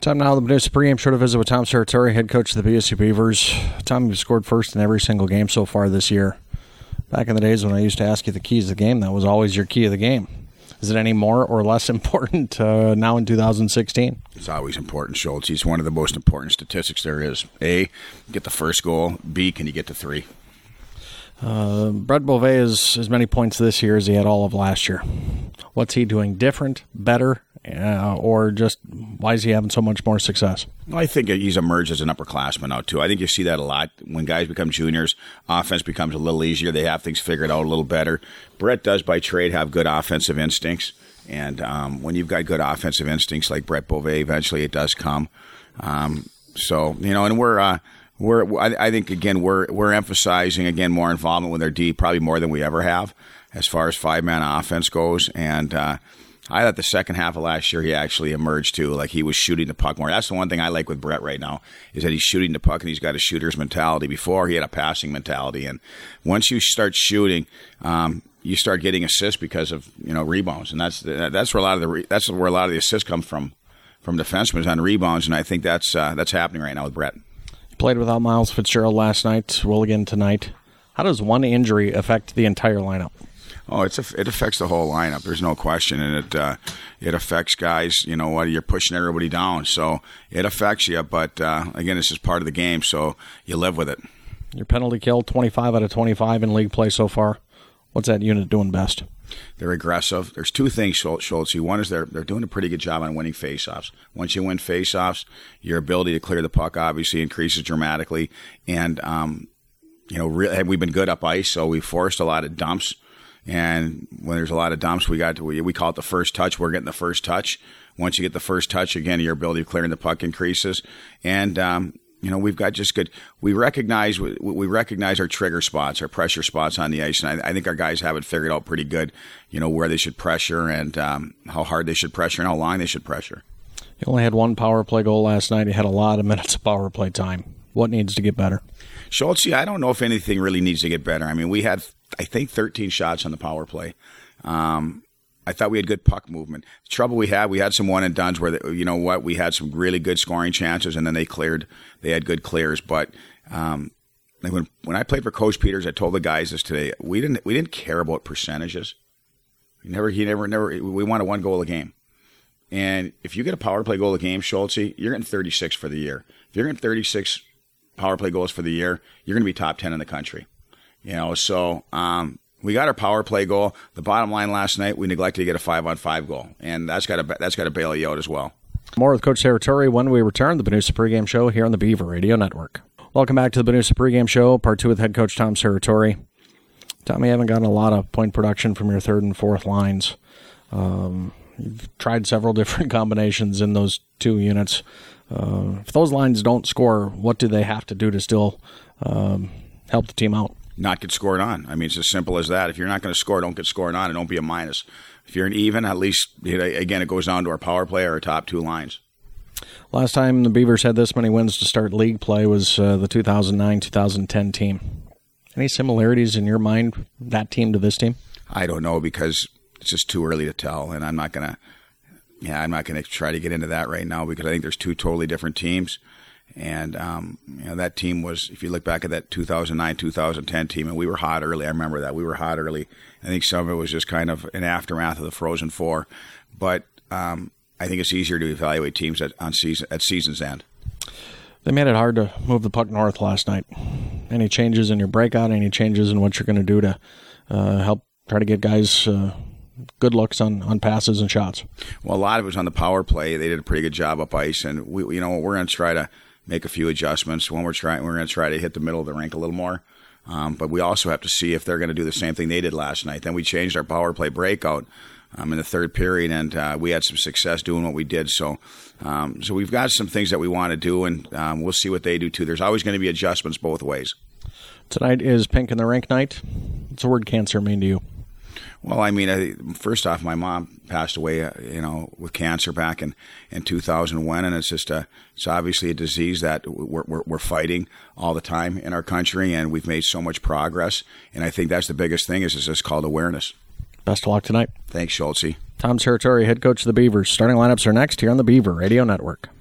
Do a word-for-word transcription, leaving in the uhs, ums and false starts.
Time now, the Medusa pregame show to visit with Tom Serratore, head coach of the B S U Beavers. Tom, you've scored first in every single game so far this year. Back in the days when I used to ask you the keys of the game, that was always your key of the game. Is it any more or less important uh, now in two thousand sixteen? It's always important, Schultz. It's one of the most important statistics there is. A, get the first goal. B, can you get to three? Uh, Brett Beauvais has as many points this year as he had all of last year. What's he doing different, better, uh, or just why is he having so much more success? Well, I think he's emerged as an upperclassman now, too. I think you see that a lot. When guys become juniors, offense becomes a little easier. They have things figured out a little better. Brett does, by trade, have good offensive instincts. And um, when you've got good offensive instincts like Brett Beauvais, eventually it does come. Um, so, you know, and we're... Uh, We're, I, I think, again, we're we're emphasizing, again, more involvement with their D, probably more than we ever have as far as five-man offense goes. And uh, I thought the second half of last year he actually emerged, too. Like, he was shooting the puck more. That's the one thing I like with Brett right now is that he's shooting the puck and he's got a shooter's mentality. Before, he had a passing mentality. And once you start shooting, um, you start getting assists because of, you know, rebounds. And that's that's where a lot of the re- that's where a lot of the assists come from, from defensemen on rebounds. And I think that's uh, that's happening right now with Brett. Played without Miles Fitzgerald last night, will again tonight. How does one injury affect the entire lineup? Oh, it's a, it affects the whole lineup. There's no question, and it uh, it affects guys. You know what? You're pushing everybody down, so it affects you. But uh, again, this is part of the game, so you live with it. Your penalty kill, twenty-five out of twenty-five in league play so far. What's that unit doing best? They're aggressive. There's two things, Schultz. One is they're they're doing a pretty good job on winning faceoffs. Once you win faceoffs, your ability to clear the puck obviously increases dramatically. And um, you know, really, we've been good up ice, so we forced a lot of dumps. And when there's a lot of dumps, we got to, we, we call it the first touch. We're getting the first touch. Once you get the first touch, again, your ability of clearing the puck increases. And um, you know, we've got just good. We recognize we, we recognize our trigger spots, our pressure spots on the ice, and I, I think our guys have it figured out pretty good. You know, where they should pressure and um, how hard they should pressure and how long they should pressure. You only had one power play goal last night. You had a lot of minutes of power play time. What needs to get better? Schultz, I don't know if anything really needs to get better. I mean, we had, I think, thirteen shots on the power play. Um, I thought we had good puck movement. The trouble we had, we had some one and dones where, the, you know what, we had some really good scoring chances, and then they cleared. They had good clears. But um, like when when I played for Coach Peters, I told the guys this today. We didn't we didn't care about percentages. He never he never never. We wanted one goal a game. And if you get a power play goal a game, Schultz, you're getting thirty-six for the year. If you're getting thirty-six power play goals for the year, you're going to be top ten in the country. You know, so. Um, We got our power play goal. The bottom line last night, we neglected to get a five-on-five goal, and that's got to that's got to bail you out as well. More with Coach Serratore when we return. The Medusa pregame show here on the Beaver Radio Network. Welcome back to the Medusa pregame show, part two with head coach Tom Serratore. Tom, you haven't gotten a lot of point production from your third and fourth lines. Um, you've tried several different combinations in those two units. Uh, if those lines don't score, what do they have to do to still um, help the team out? Not get scored on. I mean, it's as simple as that. If you're not going to score, don't get scored on and don't be a minus. If you're an even, at least, you know, again, it goes down to our power play or our top two lines. Last time the Beavers had this many wins to start league play was uh, the two thousand nine two thousand ten team. Any similarities in your mind, that team to this team? I don't know because it's just too early to tell, and I'm not going to yeah, I'm not going to try to get into that right now because I think there's two totally different teams. And, um, you know, that team was, if you look back at that two thousand nine two thousand ten team, and we were hot early. I remember that. We were hot early. I think some of it was just kind of an aftermath of the Frozen Four. But um, I think it's easier to evaluate teams at, on season, at season's end. They made it hard to move the puck north last night. Any changes in your breakout? Any changes in what you're going to do to uh, help try to get guys uh, good looks on, on passes and shots? Well, a lot of it was on the power play. They did a pretty good job up ice. And, we, you know, we're going to try to make a few adjustments. When we're trying, we're going to try to hit the middle of the rink a little more. Um, but we also have to see if they're going to do the same thing they did last night. Then we changed our power play breakout um, in the third period, and uh, we had some success doing what we did. So, um, so we've got some things that we want to do, and um, we'll see what they do too. There's always going to be adjustments both ways. Tonight is Pink in the Rink night. What's the word cancer mean to you? Well, I mean, I, first off, my mom passed away, uh, you know, with cancer back in, in two thousand one, and it's just a, it's obviously a disease that we're, we're, we're fighting all the time in our country, and we've made so much progress, and I think that's the biggest thing is it's just called awareness. Best of luck tonight. Thanks, Schultze. Tom Serratore, head coach of the Beavers. Starting lineups are next here on the Beaver Radio Network.